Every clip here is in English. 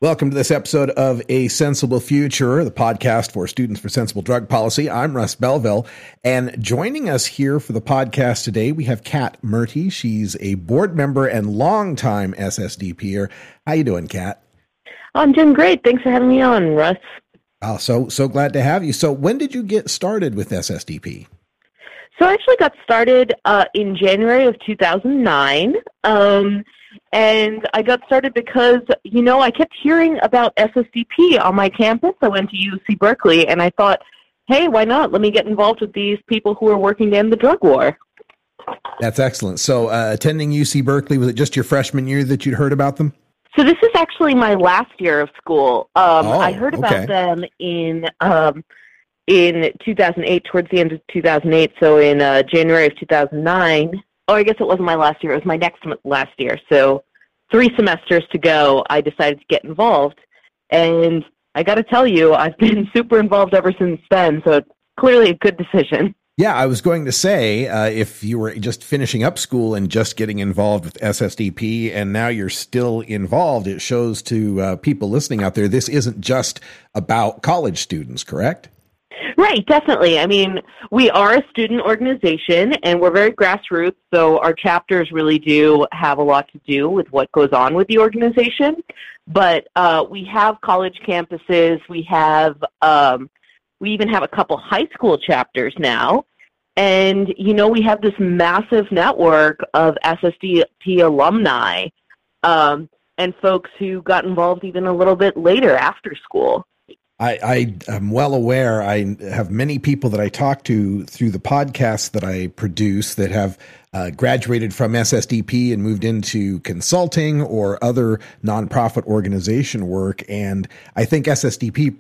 Welcome to this episode of A Sensible Future, the podcast for Students for Sensible Drug Policy. I'm Russ Belville, and joining us here for the podcast today, we have Kat Murty. She's a board member and longtime SSDPer. How you doing, Kat? I'm doing great. Thanks for having me on, Russ. Oh, so glad to have you. So when did you get started with SSDP? So I actually got started in January of 2009. And I got started because, I kept hearing about SSDP on my campus. I went to UC Berkeley, and I thought, hey, why not? Let me get involved with these people who are working to end the drug war. That's excellent. So attending UC Berkeley, was it just your freshman year that you'd heard about them? So this is actually my last year of school. I heard about them in 2008, towards the end of 2008, so in January of 2009. Oh, I guess it wasn't my last year. It was my next last year. So 3 semesters to go, I decided to get involved. And I got to tell you, I've been super involved ever since then. So it's clearly a good decision. Yeah, I was going to say, if you were just finishing up school and just getting involved with SSDP and now you're still involved, it shows to people listening out there, this isn't just about college students, correct? Right, definitely. I mean, we are a student organization, and we're very grassroots, so our chapters really do have a lot to do with what goes on with the organization. But we have college campuses. We even have a couple high school chapters now. And, we have this massive network of SSDP alumni and folks who got involved even a little bit later after school. I am well aware. I have many people that I talk to through the podcasts that I produce that have graduated from SSDP and moved into consulting or other nonprofit organization work. And I think SSDP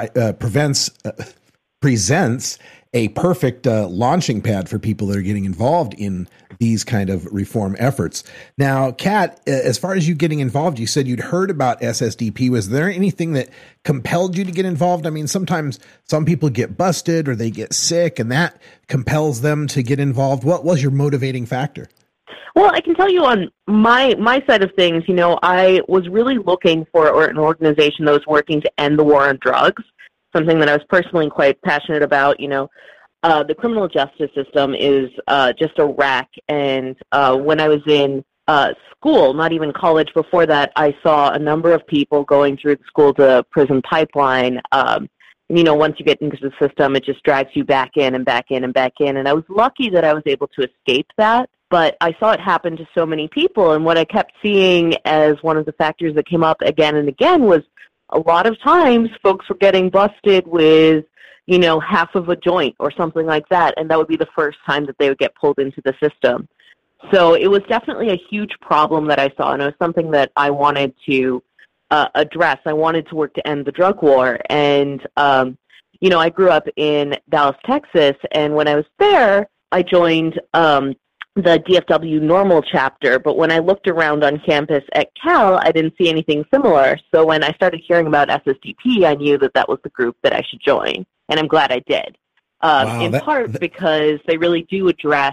presents a perfect launching pad for people that are getting involved in these kind of reform efforts. Now, Kat, as far as you getting involved, you said you'd heard about SSDP. Was there anything that compelled you to get involved? I mean, sometimes some people get busted or they get sick, and that compels them to get involved. What was your motivating factor? Well, I can tell you on my side of things, I was really looking for an organization that was working to end the war on drugs, something that I was personally quite passionate about. The criminal justice system is just a wreck. And when I was in school, not even college before that, I saw a number of people going through the school to prison pipeline. Once you get into the system, it just drags you back in and back in and back in. And I was lucky that I was able to escape that. But I saw it happen to so many people. And what I kept seeing as one of the factors that came up again and again was a lot of times folks were getting busted with half of a joint or something like that, and that would be the first time that they would get pulled into the system. So it was definitely a huge problem that I saw, and it was something that I wanted to address. I wanted to work to end the drug war, and I grew up in Dallas, Texas, and when I was there, I joined the DFW Normal chapter, but when I looked around on campus at Cal, I didn't see anything similar. So when I started hearing about SSDP, I knew that was the group that I should join, and I'm glad I did. Part because they really do address,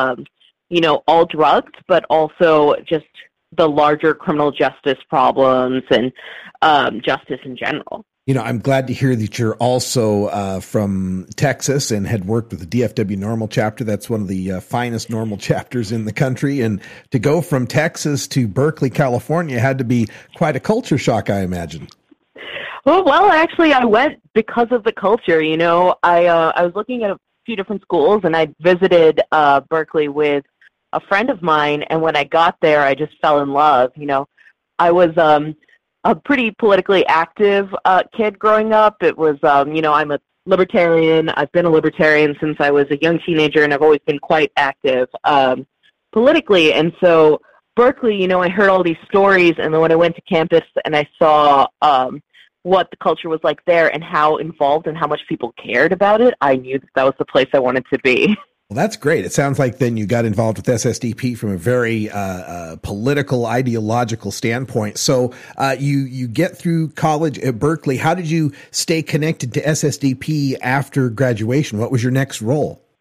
all drugs, but also just the larger criminal justice problems and justice in general. I'm glad to hear that you're also from Texas and had worked with the DFW Normal chapter. That's one of the finest normal chapters in the country. And to go from Texas to Berkeley, California had to be quite a culture shock, I imagine. Well, actually, I went because of the culture. I was looking at a few different schools, and I visited Berkeley with a friend of mine. And when I got there, I just fell in love. I was a pretty politically active kid growing up. It was, I'm a libertarian. I've been a libertarian since I was a young teenager, and I've always been quite active politically. And so Berkeley, I heard all these stories, and then when I went to campus and I saw what the culture was like there and how involved and how much people cared about it, I knew that was the place I wanted to be. Well, that's great. It sounds like then you got involved with SSDP from a very political, ideological standpoint. So you get through college at Berkeley. How did you stay connected to SSDP after graduation? What was your next role?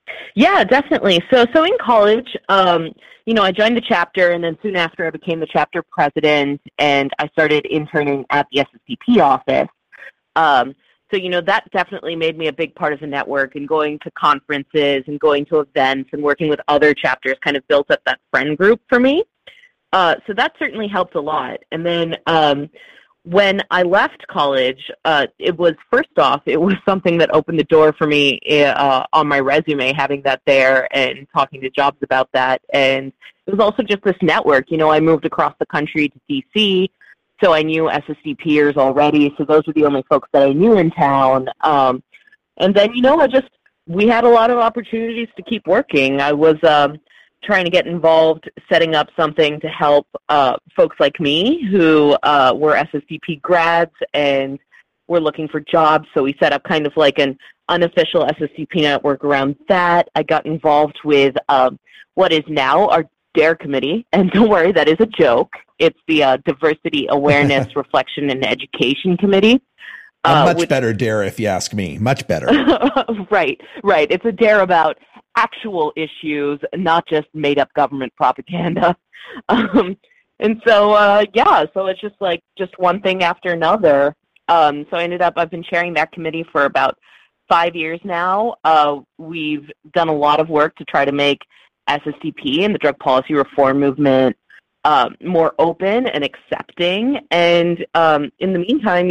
Yeah, definitely. So in college, I joined the chapter, and then soon after, I became the chapter president, and I started interning at the SSDP office. Um, that definitely made me a big part of the network, and going to conferences and going to events and working with other chapters kind of built up that friend group for me. So that certainly helped a lot. And then when I left college, it was something that opened the door for me on my resume, having that there and talking to jobs about that. And it was also just this network. I moved across the country to DC, so I knew SSDPers already. So those were the only folks that I knew in town. And then, we had a lot of opportunities to keep working. I was trying to get involved, setting up something to help folks like me who were SSDP grads and were looking for jobs. So we set up kind of like an unofficial SSDP network around that. I got involved with what is now our DARE committee. And don't worry, that is a joke. It's the Diversity, Awareness, Reflection, and Education Committee. A much better DARE, if you ask me. Much better. Right. It's a DARE about actual issues, not just made-up government propaganda. So it's just one thing after another. So I've been chairing that committee for about 5 years now. We've done a lot of work to try to make SSDP and the drug policy reform movement more open and accepting. And in the meantime,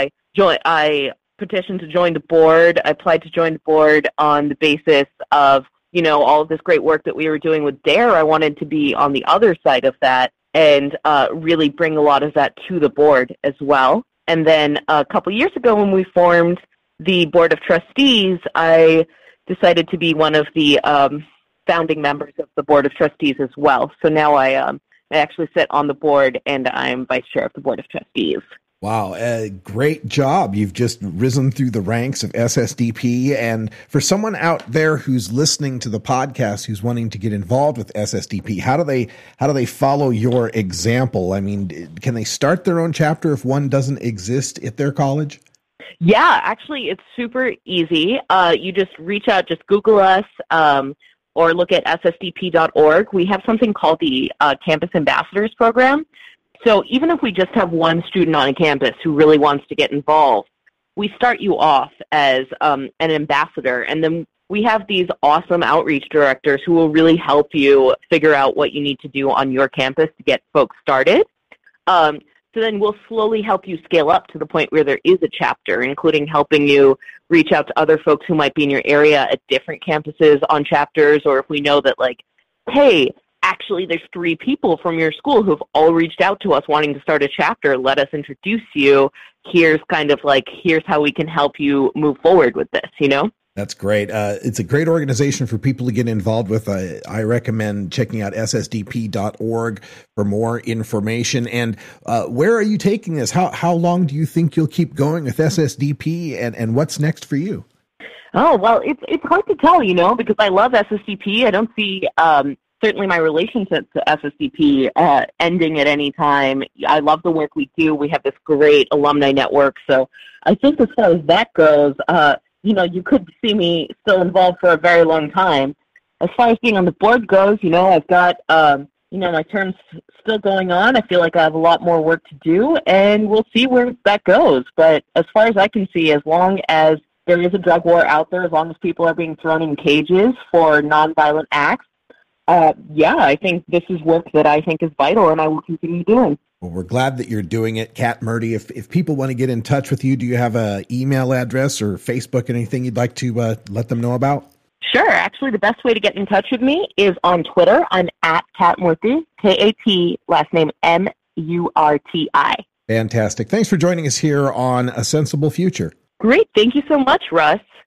I petitioned to join the board. I applied to join the board on the basis of, all of this great work that we were doing with DARE. I wanted to be on the other side of that and really bring a lot of that to the board as well. And then a couple years ago when we formed the Board of Trustees, I decided to be one of the founding members of the Board of Trustees as well. So now I actually sit on the board, and I'm vice chair of the Board of Trustees. Wow, great job. You've just risen through the ranks of SSDP. And for someone out there who's listening to the podcast, who's wanting to get involved with SSDP, how do they follow your example? I mean, can they start their own chapter if one doesn't exist at their college? Yeah, actually, it's super easy. You just reach out, just Google us, or look at ssdp.org. We have something called the Campus Ambassadors Program. So even if we just have one student on a campus who really wants to get involved, we start you off as an ambassador, and then we have these awesome outreach directors who will really help you figure out what you need to do on your campus to get folks started. So then we'll slowly help you scale up to the point where there is a chapter, including helping you reach out to other folks who might be in your area at different campuses on chapters, or if we know that, hey, actually, there's 3 people from your school who've all reached out to us wanting to start a chapter. Let us introduce you. Here's here's how we can help you move forward with this, That's great. It's a great organization for people to get involved with. I recommend checking out ssdp.org for more information. And where are you taking this? How long do you think you'll keep going with SSDP, and what's next for you? Oh, well, it's hard to tell, because I love SSDP. I don't see certainly my relationship to SSDP ending at any time. I love the work we do. We have this great alumni network. So I think as far as that goes, you could see me still involved for a very long time. As far as being on the board goes, I've got, my term's still going on. I feel like I have a lot more work to do, and we'll see where that goes. But as far as I can see, as long as there is a drug war out there, as long as people are being thrown in cages for nonviolent acts, I think this is work that I think is vital, and I will continue doing. Well, we're glad that you're doing it, Kat Murdy. If people want to get in touch with you, do you have an email address or Facebook, anything you'd like to let them know about? Sure. Actually, the best way to get in touch with me is on Twitter. I'm at Kat Murty, K-A-T, last name M-U-R-T-I. Fantastic. Thanks for joining us here on A Sensible Future. Great. Thank you so much, Russ.